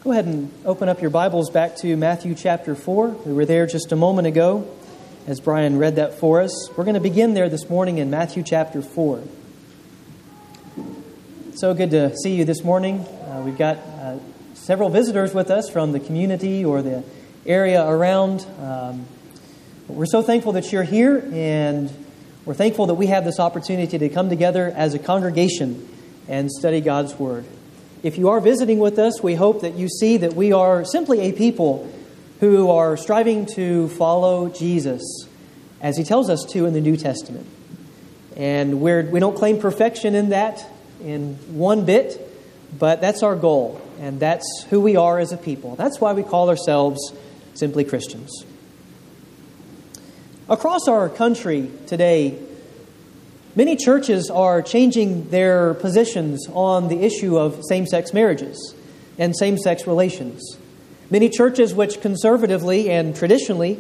Go ahead and open up your Bibles back to Matthew chapter 4. We were there just a moment ago as Brian read that for us. We're going to begin there this morning in Matthew chapter 4. So good to see you this morning. We've got several visitors with us from the community or the area around. We're so thankful that you're here, and we're thankful that we have this opportunity to come together as a congregation and study God's Word. If you are visiting with us, we hope that you see that we are simply a people who are striving to follow Jesus as He tells us to in the New Testament. And we don't claim perfection in that in one bit, but that's our goal, and that's who we are as a people. That's why we call ourselves simply Christians. Across our country today, many churches are changing their positions on the issue of same-sex marriages and same-sex relations. Many churches which conservatively and traditionally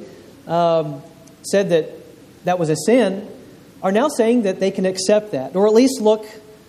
said that was a sin are now saying that they can accept that, or at least look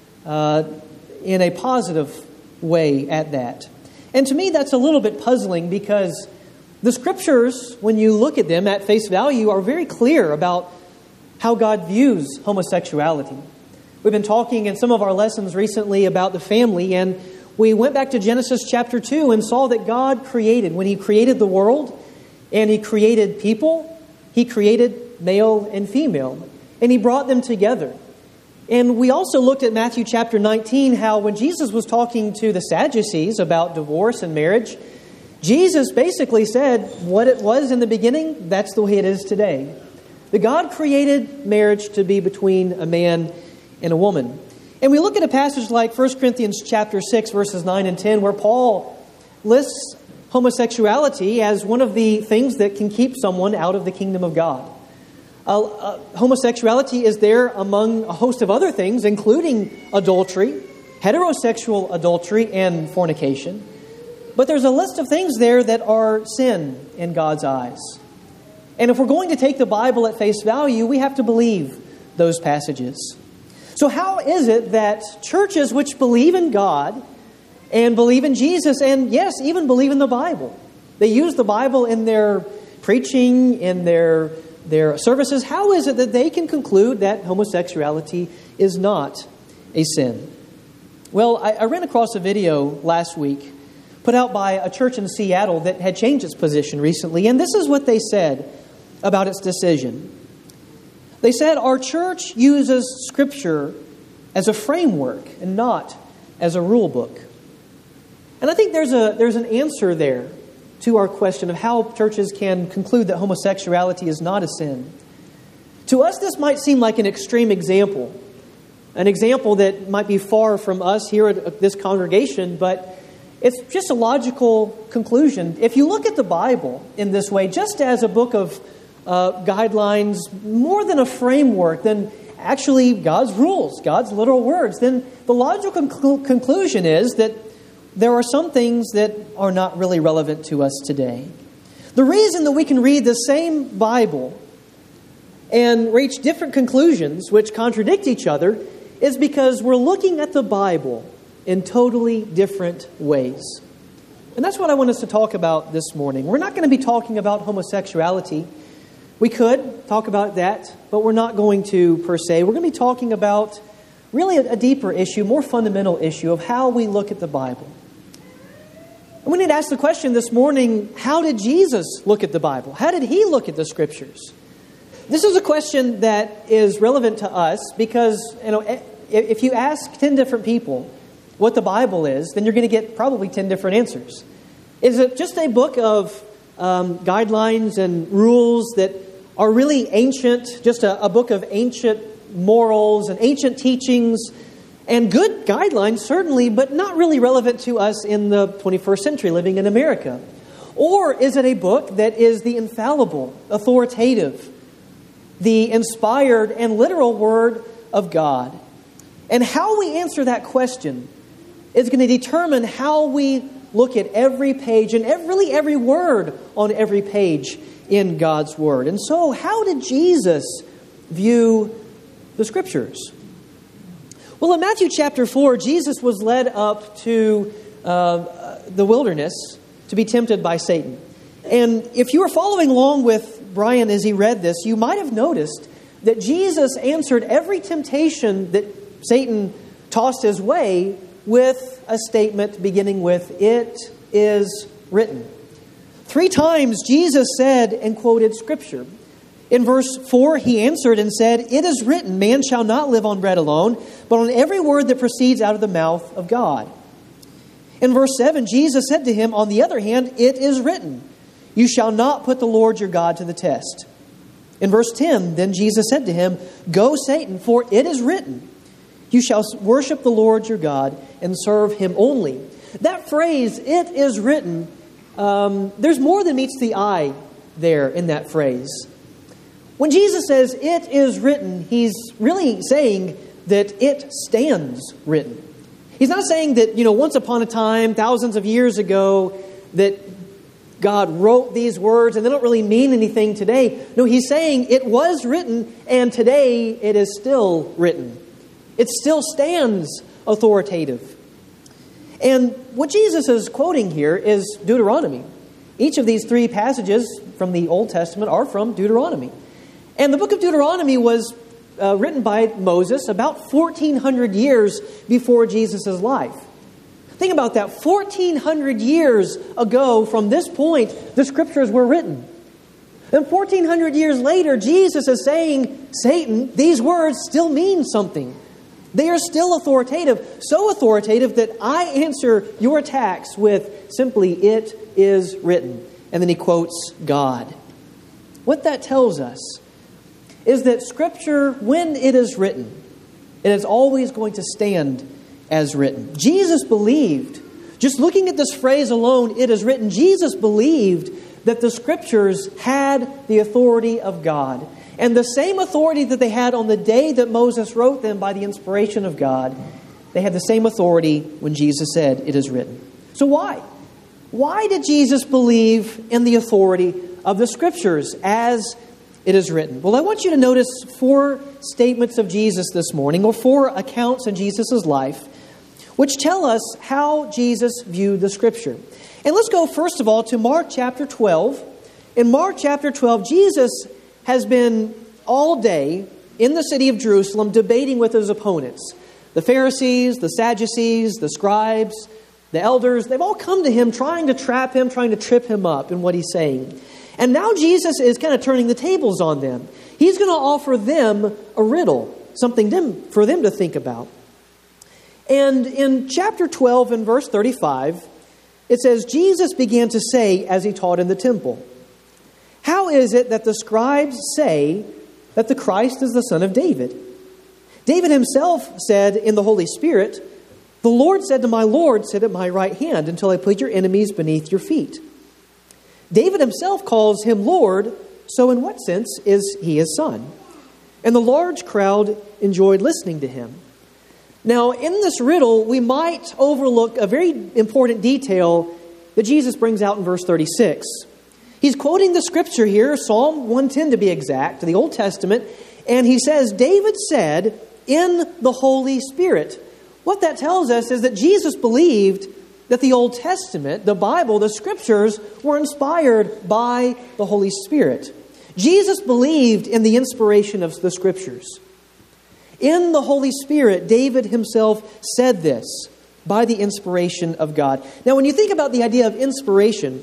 in a positive way at that. And to me, that's a little bit puzzling because the Scriptures, when you look at them at face value, are very clear about how God views homosexuality. We've been talking in some of our lessons recently about the family, and we went back to Genesis chapter 2 and saw that God created, when He created the world and He created people, He created male and female, and He brought them together. And we also looked at Matthew chapter 19, how when Jesus was talking to the Sadducees about divorce and marriage, Jesus basically said what it was in the beginning, that's the way it is today. That God created marriage to be between a man and a woman. And we look at a passage like 1 Corinthians chapter 6, verses 9 and 10, where Paul lists homosexuality as one of the things that can keep someone out of the kingdom of God. Homosexuality is there among a host of other things, including adultery, heterosexual adultery, and fornication. But there's a list of things there that are sin in God's eyes. And if we're going to take the Bible at face value, we have to believe those passages. So how is it that churches which believe in God and believe in Jesus and, yes, even believe in the Bible, they use the Bible in their preaching, in their services, how is it that they can conclude that homosexuality is not a sin? Well, I ran across a video last week put out by a church in Seattle that had changed its position recently, and this is what they said about its decision. They said, our church uses Scripture as a framework and not as a rule book. And I think there's an answer there to our question of how churches can conclude that homosexuality is not a sin. To us, this might seem like an extreme example, an example that might be far from us here at this congregation, but it's just a logical conclusion. If you look at the Bible in this way, just as a book of guidelines, more than a framework, than actually God's rules, God's literal words, then the logical conclusion is that there are some things that are not really relevant to us today. The reason that we can read the same Bible and reach different conclusions which contradict each other is because we're looking at the Bible in totally different ways. And that's what I want us to talk about this morning. We're not going to be talking about homosexuality. We could talk about that, but we're not going to per se. We're going to be talking about really a deeper issue, more fundamental issue of how we look at the Bible. And we need to ask the question this morning, how did Jesus look at the Bible? How did He look at the Scriptures? This is a question that is relevant to us because, if you ask 10 different people what the Bible is, then you're going to get probably 10 different answers. Is it just a book of guidelines and rules that are really ancient, just a book of ancient morals and ancient teachings and good guidelines, certainly, but not really relevant to us in the 21st century living in America? Or is it a book that is the infallible, authoritative, the inspired and literal Word of God? And how we answer that question is going to determine how we look at every page and really every word on every page in God's Word. And so, how did Jesus view the Scriptures? Well, in Matthew chapter 4, Jesus was led up to the wilderness to be tempted by Satan. And if you were following along with Brian as he read this, you might have noticed that Jesus answered every temptation that Satan tossed his way with a statement beginning with, "It is written." 3 times Jesus said and quoted Scripture. In verse 4, he answered and said, "It is written, man shall not live on bread alone, but on every word that proceeds out of the mouth of God." In verse 7, Jesus said to him, "On the other hand, it is written, you shall not put the Lord your God to the test." In verse 10, then Jesus said to him, "Go, Satan, for it is written, you shall worship the Lord your God and serve him only." That phrase, "it is written," there's more than meets the eye there in that phrase. When Jesus says, "it is written," he's really saying that it stands written. He's not saying that, once upon a time, thousands of years ago, that God wrote these words and they don't really mean anything today. No, he's saying it was written and today it is still written. It still stands authoritative. And what Jesus is quoting here is Deuteronomy. Each of these 3 passages from the Old Testament are from Deuteronomy. And the book of Deuteronomy was written by Moses about 1,400 years before Jesus' life. Think about that. 1,400 years ago from this point, the Scriptures were written. And 1,400 years later, Jesus is saying, "Satan, these words still mean something. They are still authoritative, so authoritative that I answer your attacks with simply, 'It is written.'" And then he quotes God. What that tells us is that Scripture, when it is written, it is always going to stand as written. Jesus believed, just looking at this phrase alone, "it is written," Jesus believed that the Scriptures had the authority of God. And the same authority that they had on the day that Moses wrote them by the inspiration of God, they had the same authority when Jesus said, "it is written." So why? Why did Jesus believe in the authority of the Scriptures as it is written? Well, I want you to notice 4 statements of Jesus this morning, or 4 accounts in Jesus' life, which tell us how Jesus viewed the Scripture. And let's go first of all to Mark chapter 12. In Mark chapter 12, Jesus has been all day in the city of Jerusalem debating with his opponents. The Pharisees, the Sadducees, the scribes, the elders, they've all come to him trying to trap him, trying to trip him up in what he's saying. And now Jesus is kind of turning the tables on them. He's going to offer them a riddle, something for them to think about. And in chapter 12 and verse 35, it says, Jesus began to say as he taught in the temple, "How is it that the scribes say that the Christ is the son of David? David himself said in the Holy Spirit, 'The Lord said to my Lord, sit at my right hand until I put your enemies beneath your feet.' David himself calls him Lord, so in what sense is he his son?" And the large crowd enjoyed listening to him. Now, in this riddle, we might overlook a very important detail that Jesus brings out in verse 36. He's quoting the Scripture here, Psalm 110 to be exact, the Old Testament, and he says, David said, "in the Holy Spirit." What that tells us is that Jesus believed that the Old Testament, the Bible, the Scriptures, were inspired by the Holy Spirit. Jesus believed in the inspiration of the Scriptures. In the Holy Spirit, David himself said this, by the inspiration of God. Now, when you think about the idea of inspiration,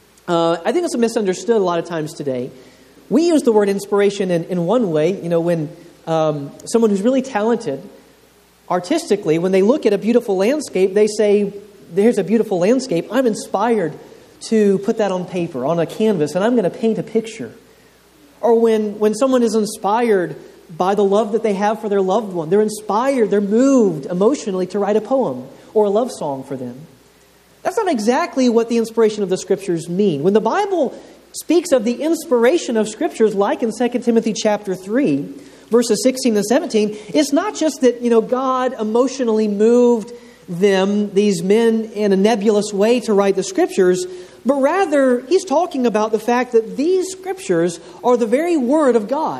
I think it's misunderstood a lot of times today. We use the word inspiration in one way, when someone who's really talented artistically, when they look at a beautiful landscape, they say, "There's a beautiful landscape. I'm inspired to put that on paper, on a canvas, and I'm going to paint a picture." Or when someone is inspired by the love that they have for their loved one, they're inspired, they're moved emotionally to write a poem or a love song for them. That's not exactly what the inspiration of the Scriptures mean. When the Bible speaks of the inspiration of Scriptures, like in 2 Timothy chapter 3, verses 16 and 17, it's not just that, God emotionally moved them, these men, in a nebulous way to write the Scriptures, but rather he's talking about the fact that these Scriptures are the very Word of God.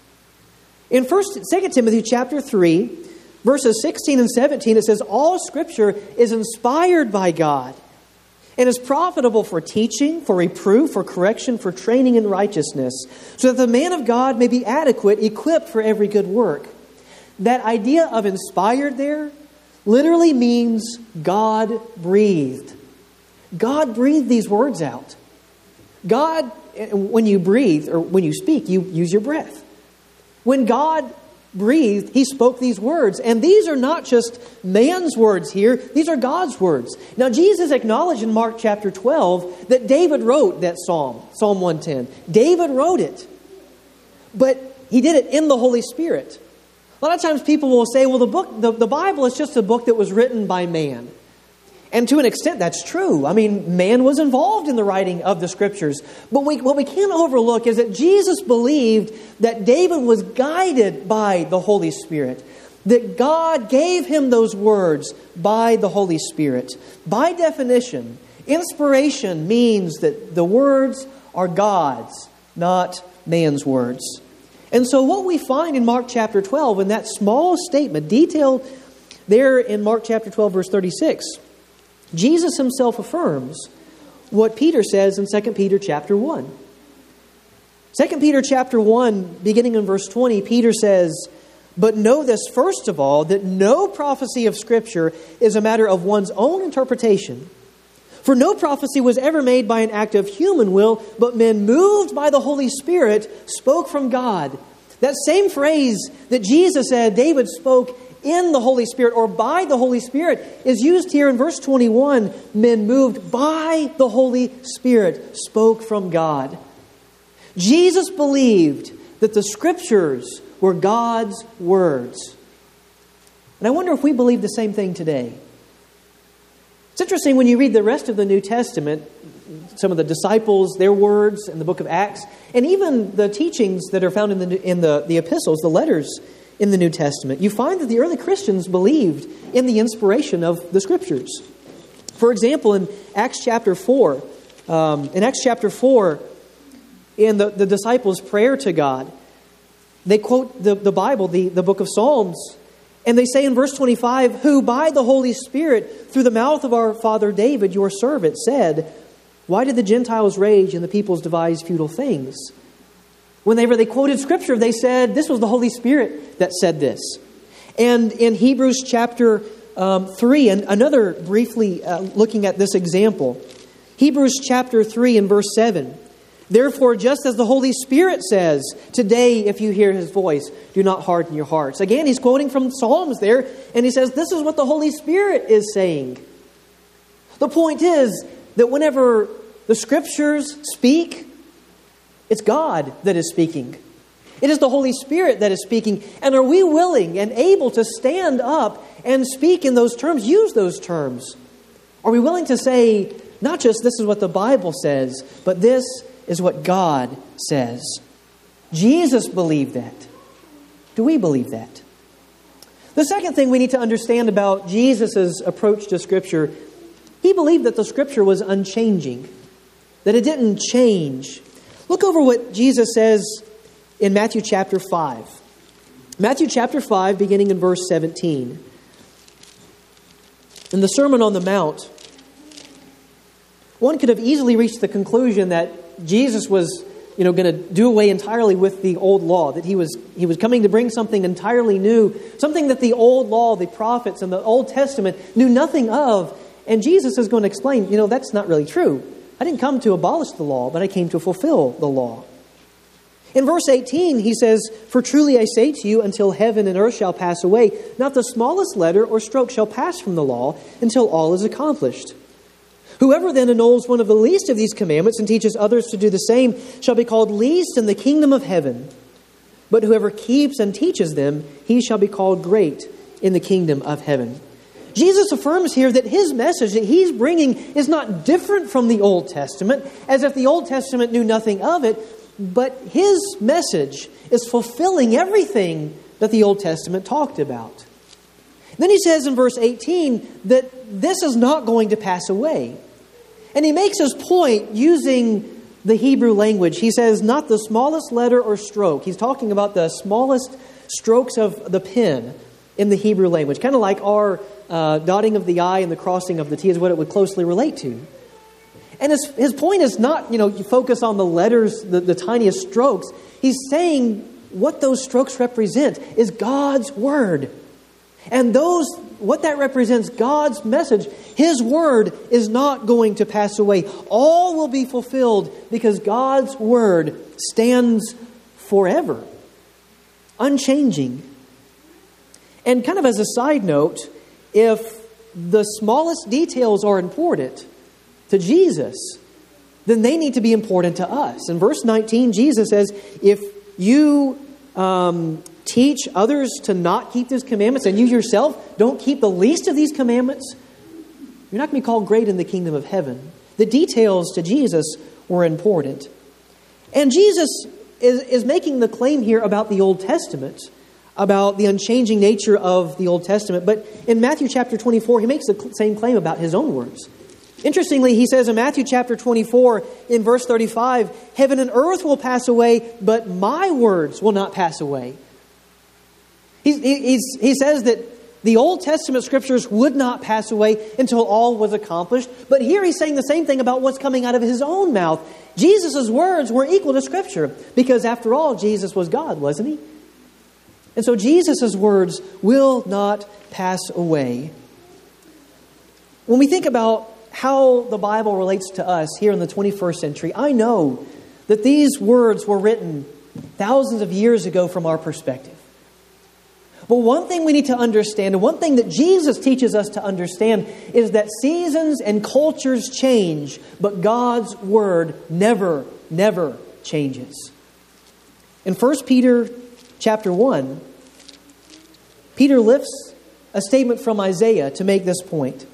In 2 Timothy chapter 3, verses 16 and 17, it says, all Scripture is inspired by God and is profitable for teaching, for reproof, for correction, for training in righteousness, so that the man of God may be adequate, equipped for every good work. That idea of inspired there literally means God breathed. God breathed these words out. God, when you breathe or when you speak, you use your breath. When God breathed, He spoke these words. And these are not just man's words here. These are God's words. Now, Jesus acknowledged in Mark chapter 12 that David wrote that psalm, Psalm 110. David wrote it. But he did it in the Holy Spirit. A lot of times people will say, well, the Bible is just a book that was written by man. And to an extent, that's true. I mean, man was involved in the writing of the Scriptures. But what we can't overlook is that Jesus believed that David was guided by the Holy Spirit. That God gave him those words by the Holy Spirit. By definition, inspiration means that the words are God's, not man's words. And so what we find in Mark chapter 12, in that small statement, detailed there in Mark chapter 12, verse 36, Jesus Himself affirms what Peter says in 2 Peter chapter 1. 2 Peter chapter 1, beginning in verse 20, Peter says, "But know this first of all, that no prophecy of Scripture is a matter of one's own interpretation. For no prophecy was ever made by an act of human will, but men moved by the Holy Spirit spoke from God." That same phrase that Jesus said David spoke in the Holy Spirit or by the Holy Spirit is used here in verse 21. Men moved by the Holy Spirit spoke from God. Jesus believed that the Scriptures were God's words. And I wonder if we believe the same thing today. It's interesting when you read the rest of the New Testament, some of the disciples, their words in the book of Acts, and even the teachings that are found in the epistles, the letters in the New Testament, you find that the early Christians believed in the inspiration of the Scriptures. For example, in Acts chapter 4, in the disciples' prayer to God, they quote the Bible, the book of Psalms, and they say in verse 25, "Who by the Holy Spirit, through the mouth of our father David, your servant, said, why did the Gentiles rage and the peoples devise futile things?" Whenever they quoted Scripture, they said this was the Holy Spirit that said this. And in Hebrews chapter 3, and another briefly looking at this example, Hebrews chapter 3 and verse 7, "Therefore, just as the Holy Spirit says, today if you hear His voice, do not harden your hearts." Again, he's quoting from Psalms there, and he says this is what the Holy Spirit is saying. The point is that whenever the Scriptures speak, it's God that is speaking. It is the Holy Spirit that is speaking. And are we willing and able to stand up and speak in those terms, use those terms? Are we willing to say, not just this is what the Bible says, but this is what God says? Jesus believed that. Do we believe that? The second thing we need to understand about Jesus' approach to Scripture, He believed that the Scripture was unchanging, that it didn't change. Look over what Jesus says in Matthew chapter 5. Matthew chapter 5, beginning in verse 17. In the Sermon on the Mount, one could have easily reached the conclusion that Jesus was, going to do away entirely with the old law, that he was coming to bring something entirely new, something that the old law, the prophets, and the Old Testament knew nothing of. And Jesus is going to explain, that's not really true. I didn't come to abolish the law, but I came to fulfill the law. In verse 18, he says, "For truly I say to you, until heaven and earth shall pass away, not the smallest letter or stroke shall pass from the law until all is accomplished. Whoever then annuls one of the least of these commandments and teaches others to do the same shall be called least in the kingdom of heaven. But whoever keeps and teaches them, he shall be called great in the kingdom of heaven." Jesus affirms here that His message that He's bringing is not different from the Old Testament, as if the Old Testament knew nothing of it, but His message is fulfilling everything that the Old Testament talked about. Then He says in verse 18 that this is not going to pass away. And He makes His point using the Hebrew language. He says, not the smallest letter or stroke. He's talking about the smallest strokes of the pen in the Hebrew language. Kind of like our dotting of the I and the crossing of the T is what it would closely relate to. And his point is not, you focus on the letters, the tiniest strokes. He's saying what those strokes represent is God's Word. And what that represents, God's message, His Word is not going to pass away. All will be fulfilled because God's Word stands forever, unchanging. And kind of as a side note, if the smallest details are important to Jesus, then they need to be important to us. In verse 19, Jesus says, if you teach others to not keep these commandments, and you yourself don't keep the least of these commandments, you're not going to be called great in the kingdom of heaven. The details to Jesus were important. And Jesus is making the claim here about the Old Testament, about the unchanging nature of the Old Testament. But in Matthew chapter 24, he makes the same claim about his own words. Interestingly, he says in Matthew chapter 24, in verse 35, heaven and earth will pass away, but my words will not pass away. He says that the Old Testament scriptures would not pass away until all was accomplished. But here he's saying the same thing about what's coming out of his own mouth. Jesus' words were equal to Scripture because after all, Jesus was God, wasn't he? And so Jesus' words will not pass away. When we think about how the Bible relates to us here in the 21st century, I know that these words were written thousands of years ago from our perspective. But one thing we need to understand, and one thing that Jesus teaches us to understand, is that seasons and cultures change, but God's Word never, never changes. In 1 Peter chapter 1, Peter lifts a statement from Isaiah to make this point.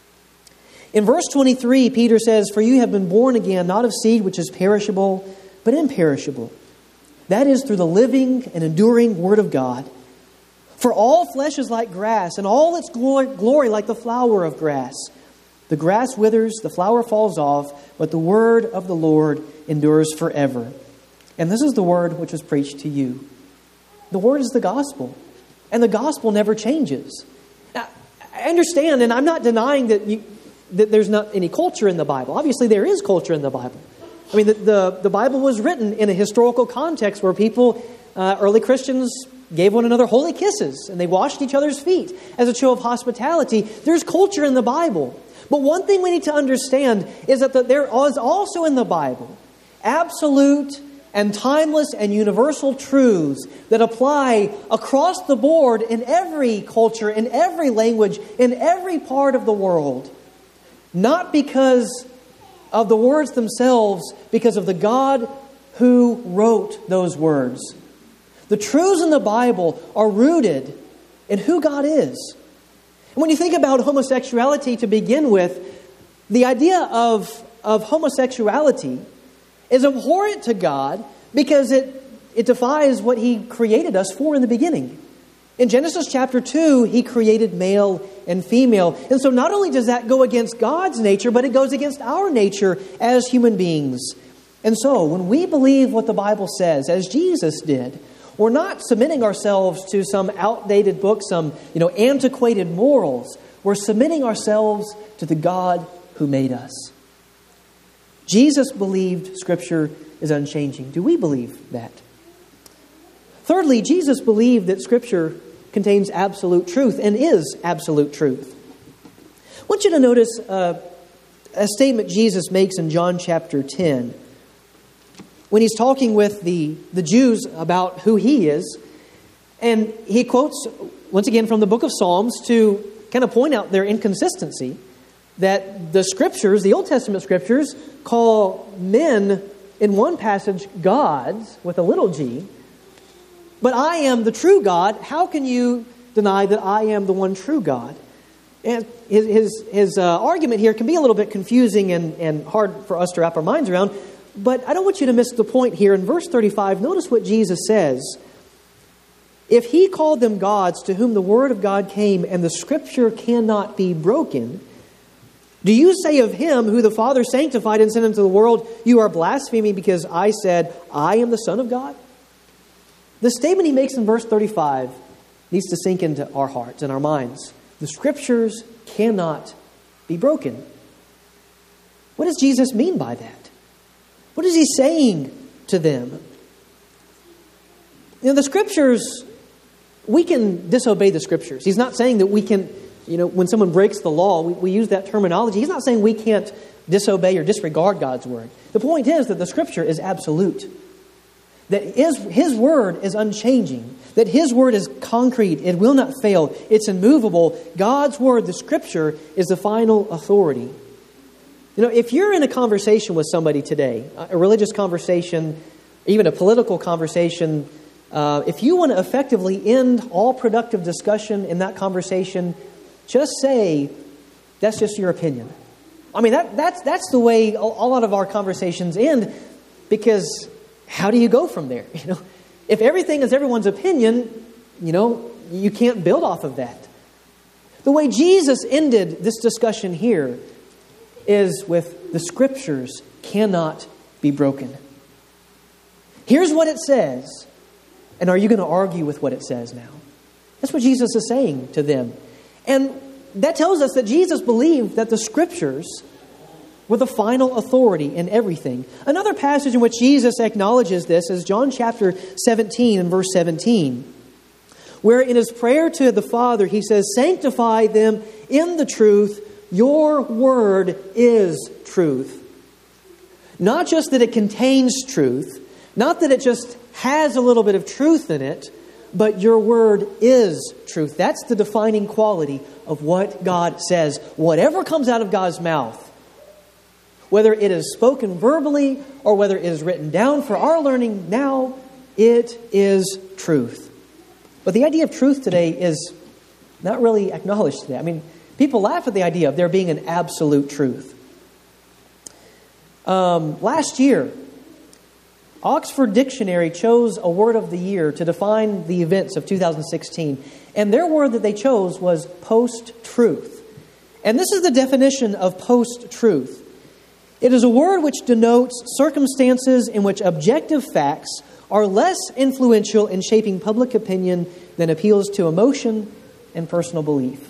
In verse 23, Peter says, "For you have been born again, not of seed which is perishable, but imperishable. That is through the living and enduring Word of God. For all flesh is like grass, and all its glory like the flower of grass. The grass withers, the flower falls off, but the word of the Lord endures forever." And this is the word which was preached to you. The word is the gospel, and the gospel never changes. Now, I understand, and I'm not denying that there's not any culture in the Bible. Obviously, there is culture in the Bible. I mean, the Bible was written in a historical context where people, early Christians, gave one another holy kisses, and they washed each other's feet as a show of hospitality. There's culture in the Bible. But one thing we need to understand is that there is also in the Bible absolute and timeless and universal truths that apply across the board in every culture, in every language, in every part of the world. Not because of the words themselves, because of the God who wrote those words. The truths in the Bible are rooted in who God is. And when you think about homosexuality to begin with, the idea of homosexuality is abhorrent to God because it defies what He created us for in the beginning. In Genesis chapter 2, He created male and female. And so not only does that go against God's nature, but it goes against our nature as human beings. And so when we believe what the Bible says, as Jesus did, we're not submitting ourselves to some outdated book, some antiquated morals. We're submitting ourselves to the God who made us. Jesus believed Scripture is unchanging. Do we believe that? Thirdly, Jesus believed that Scripture contains absolute truth and is absolute truth. I want you to notice a statement Jesus makes in John chapter 10. When He's talking with the Jews about who He is. And He quotes, once again, from the book of Psalms to kind of point out their inconsistency. That the Scriptures, the Old Testament Scriptures, call men in one passage gods with a little g. But I am the true God. How can you deny that I am the one true God? And his argument here can be a little bit confusing and hard for us to wrap our minds around. But I don't want you to miss the point here. In verse 35, notice what Jesus says. If He called them gods to whom the word of God came and the Scripture cannot be broken, do you say of Him who the Father sanctified and sent into the world, you are blaspheming because I said, I am the Son of God? The statement He makes in verse 35 needs to sink into our hearts and our minds. The Scriptures cannot be broken. What does Jesus mean by that? What is he saying to them? The Scriptures, we can disobey the Scriptures. He's not saying that we can, when someone breaks the law, we use that terminology. He's not saying we can't disobey or disregard God's Word. The point is that the Scripture is absolute. That His Word is unchanging. That His Word is concrete. It will not fail. It's immovable. God's Word, the Scripture, is the final authority. If you're in a conversation with somebody today, a religious conversation, even a political conversation, if you want to effectively end all productive discussion in that conversation, just say, that's just your opinion. I mean, that's the way a lot of our conversations end, because how do you go from there? If everything is everyone's opinion, you can't build off of that. The way Jesus ended this discussion here is with the Scriptures cannot be broken. Here's what it says, and are you going to argue with what it says now? That's what Jesus is saying to them. And that tells us that Jesus believed that the Scriptures were the final authority in everything. Another passage in which Jesus acknowledges this is John chapter 17 and verse 17, where in His prayer to the Father, He says, "Sanctify them in the truth. Your word is truth." Not just that it contains truth, not that it just has a little bit of truth in it, but your word is truth. That's the defining quality of what God says. Whatever comes out of God's mouth, whether it is spoken verbally or whether it is written down for our learning now, it is truth. But the idea of truth today is not really acknowledged today. I mean, people laugh at the idea of there being an absolute truth. Last year, Oxford Dictionary chose a word of the year to define the events of 2016. And their word that they chose was post-truth. And this is the definition of post-truth. It is a word which denotes circumstances in which objective facts are less influential in shaping public opinion than appeals to emotion and personal belief.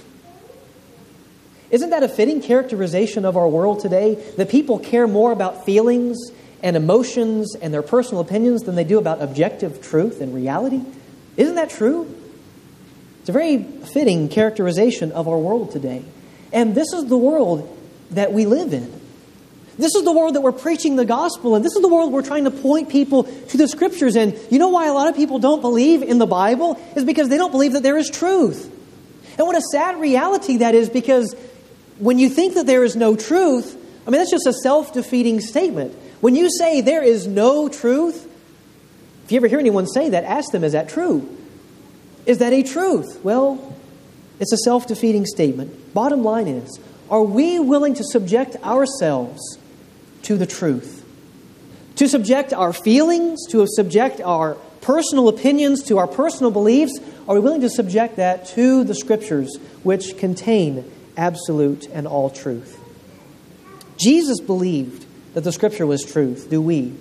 Isn't that a fitting characterization of our world today? That people care more about feelings and emotions and their personal opinions than they do about objective truth and reality? Isn't that true? It's a very fitting characterization of our world today. And this is the world that we live in. This is the world that we're preaching the gospel in. This is the world we're trying to point people to the Scriptures in. You know why a lot of people don't believe in the Bible? Is because they don't believe that there is truth. And what a sad reality that is, because when you think that there is no truth, I mean, that's just a self-defeating statement. When you say there is no truth, if you ever hear anyone say that, ask them, is that true? Is that a truth? Well, it's a self-defeating statement. Bottom line is, are we willing to subject ourselves to the truth? To subject our feelings, to subject our personal opinions, to our personal beliefs? Are we willing to subject that to the Scriptures, which contain absolute and all truth? Jesus believed that the Scripture was truth. Do we?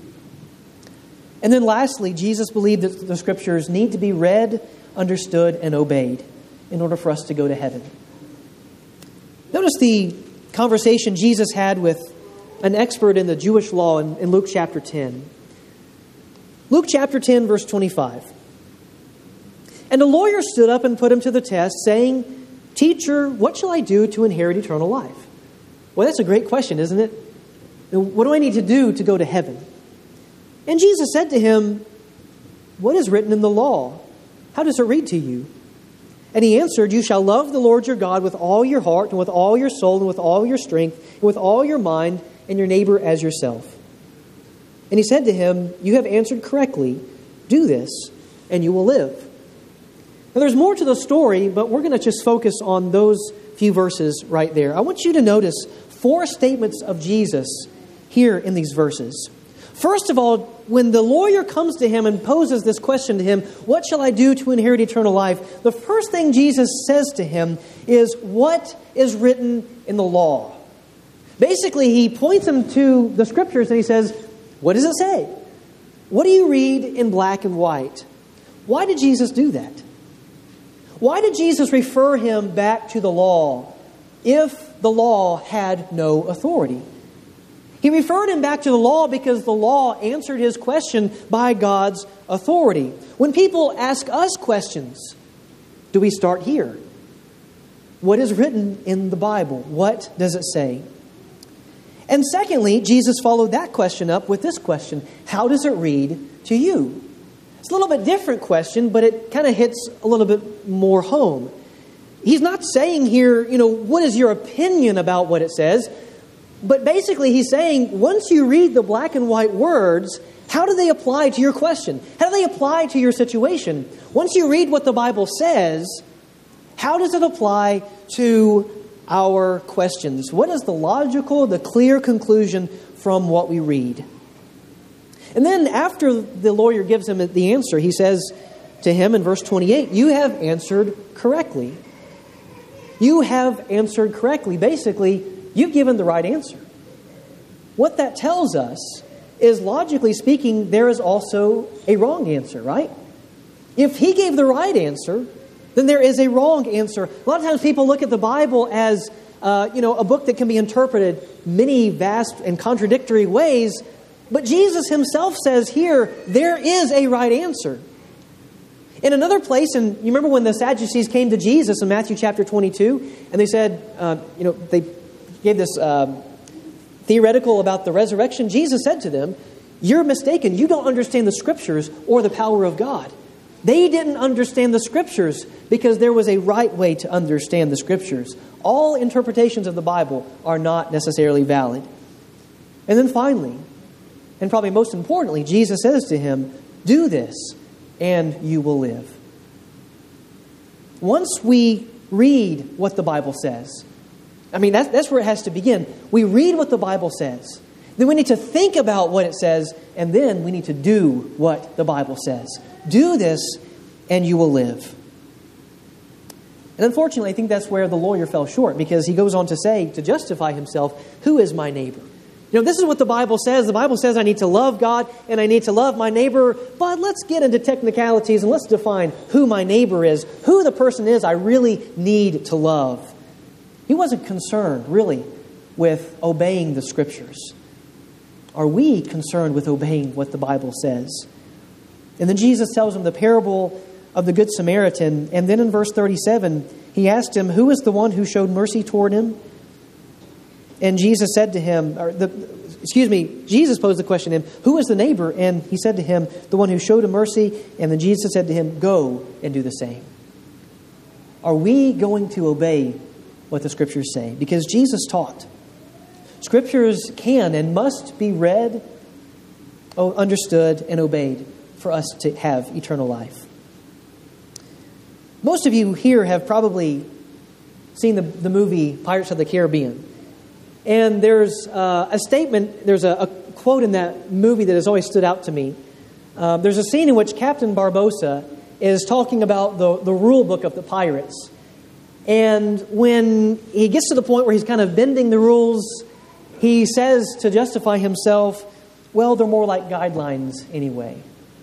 And then lastly, Jesus believed that the Scriptures need to be read, understood, and obeyed in order for us to go to heaven. Notice the conversation Jesus had with an expert in the Jewish law in Luke chapter 10. Luke chapter 10, verse 25. "And a lawyer stood up and put him to the test, saying, 'Teacher, what shall I do to inherit eternal life?'" Well, that's a great question, isn't it? What do I need to do to go to heaven? And Jesus said to him, "What is written in the law? How does it read to you?" And he answered, "You shall love the Lord your God with all your heart and with all your soul and with all your strength and with all your mind, and your neighbor as yourself." And he said to him, "You have answered correctly. Do this, and you will live." Now there's more to the story, but we're going to just focus on those few verses right there. I want you to notice 4 statements of Jesus here in these verses. First of all, when the lawyer comes to him and poses this question to him, "What shall I do to inherit eternal life?" the first thing Jesus says to him is, "What is written in the law?" Basically, he points him to the Scriptures and he says, "What does it say? What do you read in black and white?" Why did Jesus do that? Why did Jesus refer him back to the law if the law had no authority? He referred him back to the law because the law answered his question by God's authority. When people ask us questions, do we start here? What is written in the Bible? What does it say? And secondly, Jesus followed that question up with this question: how does it read to you? It's a little bit different question, but it kind of hits a little bit more home. He's not saying here, what is your opinion about what it says? But basically he's saying, once you read the black and white words, how do they apply to your question? How do they apply to your situation? Once you read what the Bible says, how does it apply to our questions? What is the logical, the clear conclusion from what we read? And then after the lawyer gives him the answer, he says to him in verse 28, you have answered correctly. You have answered correctly. Basically, you've given the right answer. What that tells us is, logically speaking, there is also a wrong answer, right? If he gave the right answer, then there is a wrong answer. A lot of times people look at the Bible as a book that can be interpreted many vast and contradictory ways. But Jesus himself says here, there is a right answer. In another place, and you remember when the Sadducees came to Jesus in Matthew chapter 22, and they said, they gave this theoretical about the resurrection. Jesus said to them, you're mistaken. You don't understand the Scriptures or the power of God. They didn't understand the Scriptures because there was a right way to understand the Scriptures. All interpretations of the Bible are not necessarily valid. And then finally, and probably most importantly, Jesus says to him, do this and you will live. Once we read what the Bible says, that's where it has to begin. We read what the Bible says. Then we need to think about what it says, and then we need to do what the Bible says. Do this and you will live. And unfortunately, I think that's where the lawyer fell short, because he goes on to say, to justify himself, who is my neighbor? This is what the Bible says. The Bible says I need to love God and I need to love my neighbor. But let's get into technicalities and let's define who my neighbor is, who the person is I really need to love. He wasn't concerned, really, with obeying the Scriptures. Are we concerned with obeying what the Bible says? And then Jesus tells him the parable of the Good Samaritan. And then in verse 37, he asked him, who is the one who showed mercy toward him? And Jesus said to him, Jesus posed the question to him, who is the neighbor? And he said to him, the one who showed him mercy. And then Jesus said to him, go and do the same. Are we going to obey what the Scriptures say? Because Jesus taught, Scriptures can and must be read, understood, and obeyed for us to have eternal life. Most of you here have probably seen the movie Pirates of the Caribbean. And there's a statement, there's a quote in that movie that has always stood out to me. There's a scene in which Captain Barbossa is talking about the rule book of the pirates. And when he gets to the point where he's kind of bending the rules, he says to justify himself, well, they're more like guidelines anyway.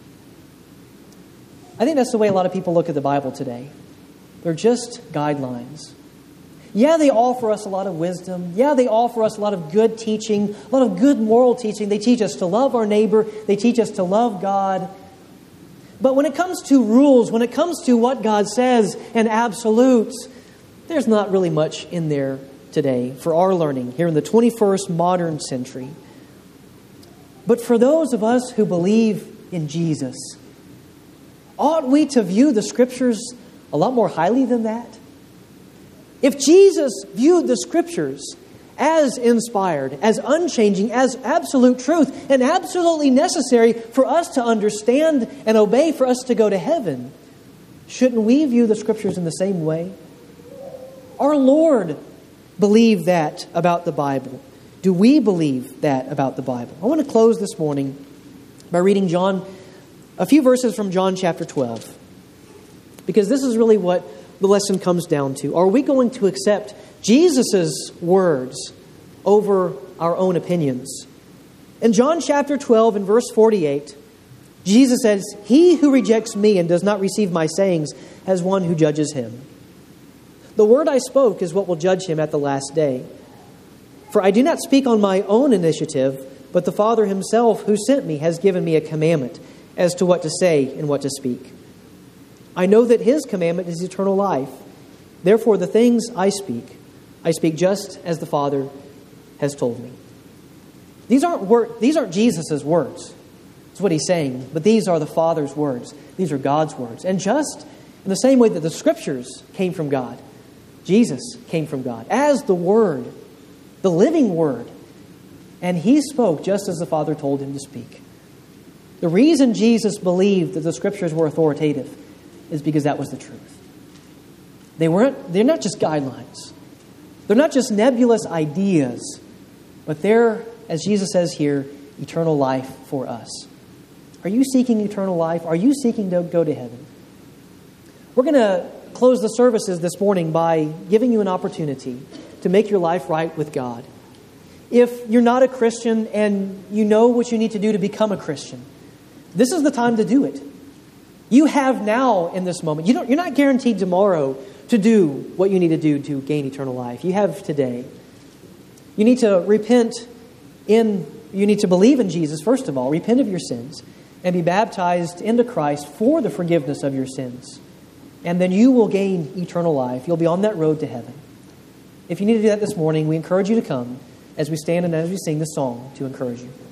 I think that's the way a lot of people look at the Bible today. They're just guidelines. Yeah, they offer us a lot of wisdom. Yeah, they offer us a lot of good teaching, a lot of good moral teaching. They teach us to love our neighbor. They teach us to love God. But when it comes to rules, when it comes to what God says and absolutes, there's not really much in there today for our learning here in the 21st modern century. But for those of us who believe in Jesus, ought we to view the Scriptures a lot more highly than that? If Jesus viewed the Scriptures as inspired, as unchanging, as absolute truth, and absolutely necessary for us to understand and obey for us to go to heaven, shouldn't we view the Scriptures in the same way? Our Lord believed that about the Bible. Do we believe that about the Bible? I want to close this morning by reading a few verses from John chapter 12, because this is really what the lesson comes down to. Are we going to accept Jesus' words over our own opinions? In John chapter 12 and verse 48, Jesus says, he who rejects me and does not receive my sayings has one who judges him. The word I spoke is what will judge him at the last day. For I do not speak on my own initiative, but the Father himself who sent me has given me a commandment as to what to say and what to speak. I know that his commandment is eternal life. Therefore, the things I speak just as the Father has told me. These aren't Jesus' words. That's what he's saying. But these are the Father's words. These are God's words. And just in the same way that the Scriptures came from God, Jesus came from God as the Word, the living Word. And he spoke just as the Father told him to speak. The reason Jesus believed that the Scriptures were authoritative is because that was the truth. They're not just guidelines. They're not just nebulous ideas, but they're, as Jesus says here, eternal life for us. Are you seeking eternal life? Are you seeking to go to heaven? We're going to close the services this morning by giving you an opportunity to make your life right with God. If you're not a Christian and you know what you need to do to become a Christian, this is the time to do it. You have now in this moment. You're not guaranteed tomorrow to do what you need to do to gain eternal life. You have today. You need to you need to believe in Jesus, first of all, repent of your sins, and be baptized into Christ for the forgiveness of your sins. And then you will gain eternal life. You'll be on that road to heaven. If you need to do that this morning, we encourage you to come as we stand and as we sing this song to encourage you.